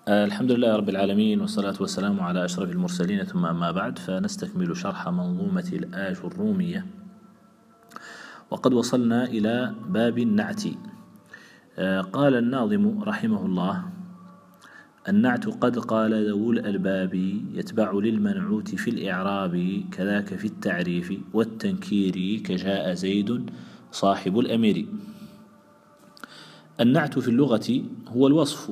الحمد لله رب العالمين، والصلاة والسلام على أشرف المرسلين، ثم أما بعد، فنستكمل شرح منظومة الآج الرومية، وقد وصلنا إلى باب النعت. قال الناظم رحمه الله: النعت قد قال ذو الألباب، يتبع للمنعوت في الإعراب، كذاك في التعريف والتنكير، كجاء زيد صاحب الأمير. النعت في اللغة هو الوصف،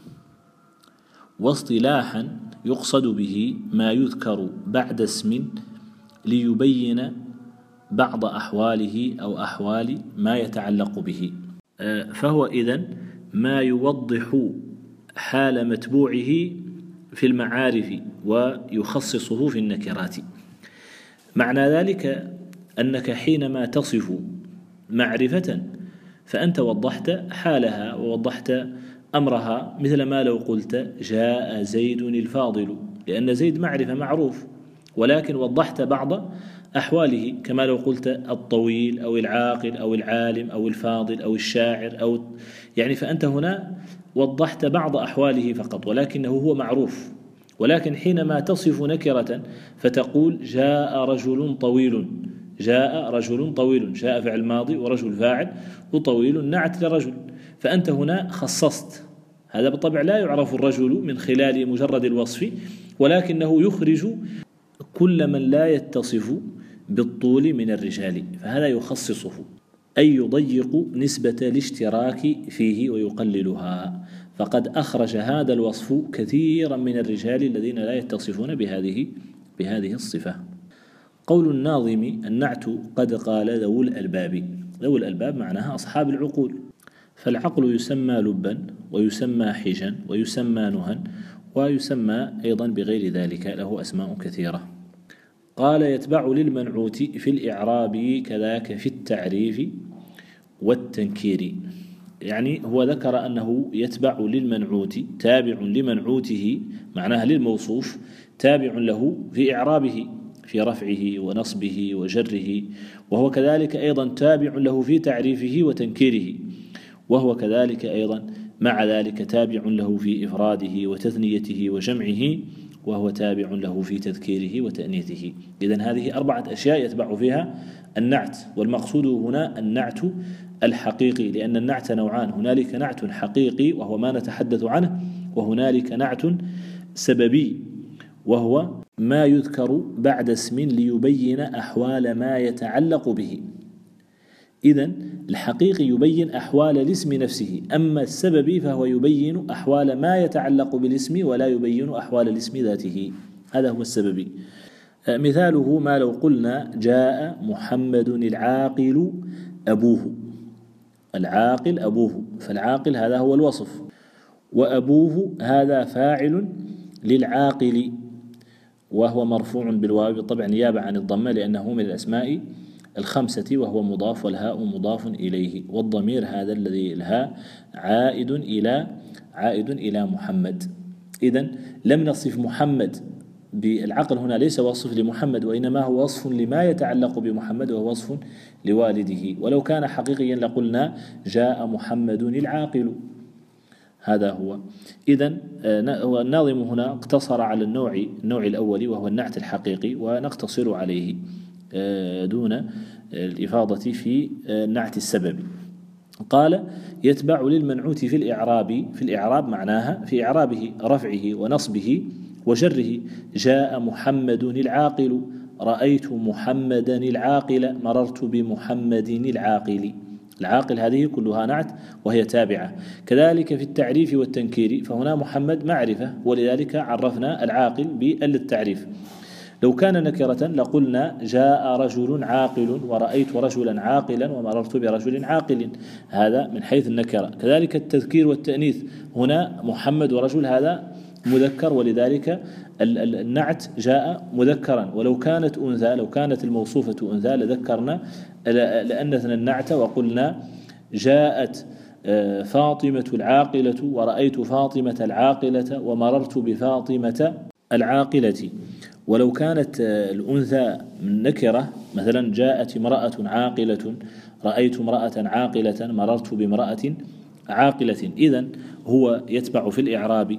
واصطلاحا يقصد به ما يذكر بعد اسم ليبين بعض أحواله أو أحوال ما يتعلق به، فهو إذن ما يوضح حال متبوعه في المعارف ويخصصه في النكرات. معنى ذلك أنك حينما تصف معرفة فأنت وضحت حالها ووضحت أمرها، مثل ما لو قلت جاء زيد الفاضل، لأن زيد معرفة معروف، ولكن وضحت بعض أحواله، كما لو قلت الطويل أو العاقل أو العالم أو الفاضل أو الشاعر فأنت هنا وضحت بعض أحواله فقط، ولكنه هو معروف. ولكن حينما تصف نكرة فتقول جاء رجل طويل، جاء رجل طويل، جاء فعل ماضي ورجل فاعل وطويل نعت لرجل، فأنت هنا خصصت. هذا بالطبع لا يعرف الرجل من خلال مجرد الوصف، ولكنه يخرج كل من لا يتصف بالطول من الرجال، فهذا يخصصه، أي يضيق نسبة الاشتراك فيه ويقللها. فقد أخرج هذا الوصف كثيرا من الرجال الذين لا يتصفون بهذه الصفة. قول الناظم: النعت قد قال ذو الألباب. ذو الألباب معناها أصحاب العقول، فالعقل يسمى لبا ويسمى حجا ويسمى نهى ويسمى أيضا بغير ذلك، له أسماء كثيرة. قال: يتبع للمنعوت في الإعراب، كذاك في التعريف والتنكير. يعني هو ذكر أنه يتبع للمنعوت، تابع لمنعوته، معناها للموصوف، تابع له في إعرابه، في رفعه ونصبه وجره، وهو كذلك أيضا تابع له في تعريفه وتنكيره، وهو كذلك أيضا مع ذلك تابع له في إفراده وتثنيته وجمعه، وهو تابع له في تذكيره وتأنيثه. إذن هذه 4 أشياء يتبع فيها النعت، والمقصود هنا النعت الحقيقي، لأن النعت نوعان: هنالك نعت حقيقي وهو ما نتحدث عنه، وهنالك نعت سببي وهو ما يذكر بعد اسم ليبين أحوال ما يتعلق به. إذن الحقيقي يبين أحوال الاسم نفسه، أما السببي فهو يبين أحوال ما يتعلق بالاسم ولا يبين أحوال الاسم ذاته. هذا هو السببي. مثاله ما لو قلنا جاء محمد العاقل أبوه. العاقل أبوه، فالعاقل هذا هو الوصف، وأبوه هذا فاعل للعاقل، وهو مرفوع بالواو بالطبع نيابة عن الضمة، لأنه من الأسماء 5، وهو مضاف، والهاء مضاف إليه، والضمير هذا الذي الهاء عائد إلى محمد. إذن لم نصف محمد بالعقل، هنا ليس وصف لمحمد، وإنما هو وصف لما يتعلق بمحمد، وهو وصف لوالده. ولو كان حقيقيا لقلنا جاء محمد العاقل. هذا هو. إذن الناظم هنا اقتصر على النوع الأول، وهو النعت الحقيقي، ونقتصر عليه دون الإفاضة في النعت السببي. قال: يتبع للمنعوت في الإعراب. في الإعراب معناها في إعرابه، رفعه ونصبه وجره. جاء محمد العاقل، رأيت محمدا العاقل، مررت بمحمد العاقل. العاقل هذه كلها نعت وهي تابعة. كذلك في التعريف والتنكير، فهنا محمد معرفة، ولذلك عرفنا العاقل بالتعريف. لو كان نكرة لقلنا جاء رجل عاقل، ورأيت رجلا عاقلا، ومررت برجل عاقل، هذا من حيث النكرة. كذلك التذكير والتأنيث، هنا محمد ورجل هذا مذكر، ولذلك النعت جاء مذكرا. ولو كانت أنثى، لو كانت الموصوفة أنثى لذكرنا لأنثنا النعت وقلنا جاءت فاطمة العاقلة، ورأيت فاطمة العاقلة، ومررت بفاطمة العاقلة. ولو كانت الأنثى نكرة، مثلا جاءت امرأة عاقلة، رأيت امرأة عاقلة، مررت بامرأة عاقلة. إذن هو يتبع في الإعراب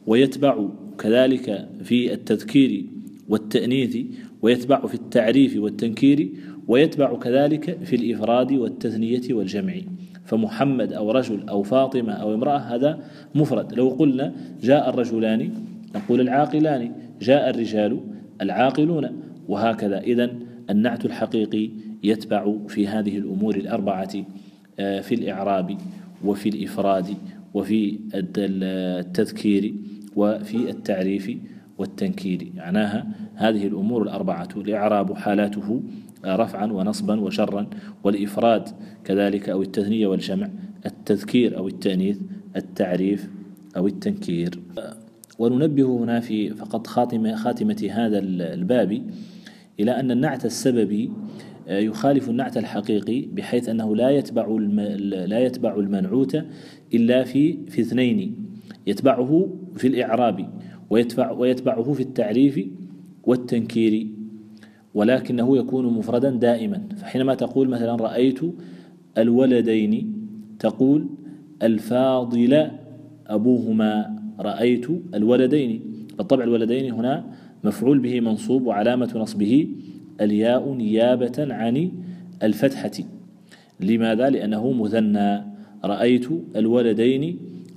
ويتبع كذلك في التذكير والتأنيث، ويتبع في التعريف والتنكير، ويتبع كذلك في الإفراد والتثنية والجمع. فمحمد أو رجل أو فاطمة أو امرأة هذا مفرد. لو قلنا جاء الرجلان نقول العاقلان، جاء الرجال العاقلون، وهكذا. إذن النعت الحقيقي يتبع في هذه الأمور الأربعة، في الإعراب وفي الإفراد وفي التذكير وفي التعريف والتنكير. معناها هذه الأمور الأربعة: الإعراب حالاته رفعا ونصبا وشرا، والإفراد كذلك أو التثنية والجمع، التذكير أو التأنيث، التعريف أو التنكير. وننبه هنا في فقط خاتمة هذا الباب إلى أن النعت السببي يخالف النعت الحقيقي، بحيث أنه لا يتبع المنعوت إلا في اثنين: يتبعه في الإعراب ويتبعه في التعريف والتنكير، ولكنه يكون مفردا دائما. فحينما تقول مثلا رأيت الولدين تقول الفاضل أبوهما، رأيت الولدين. بالطبع الولدين هنا مفعول به منصوب، وعلامة نصبه الياء نيابة عن الفتحة. لماذا؟ لأنه مثنى. رأيت الولدين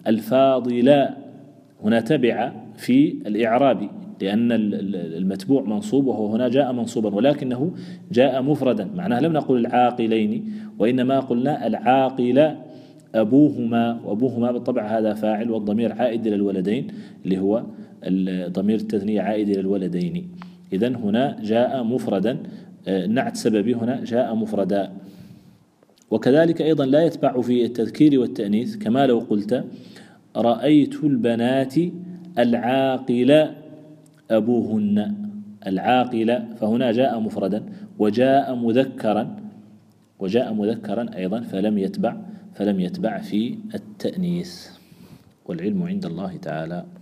الفاضلا هنا تبع في الإعراب، لأن المتبوع منصوب، وهو هنا جاء منصوبا، ولكنه جاء مفردا. معناه لم نقل العاقلين، وإنما قلنا العاقل أبوهما، وأبوهما بالطبع هذا فاعل، والضمير عائد إلى الولدين اللي هو ضمير التثنية عائد إلى الولدين. إذن هنا جاء مفردا، نعت سببي هنا جاء مفردا. وكذلك أيضا لا يتبع في التذكير والتأنيث، كما لو قلت رأيت البنات العاقل أبوهن، العاقل فهنا جاء مفردا وجاء مذكرا أيضا، فلم يتبع في التأنيث. والعلم عند الله تعالى.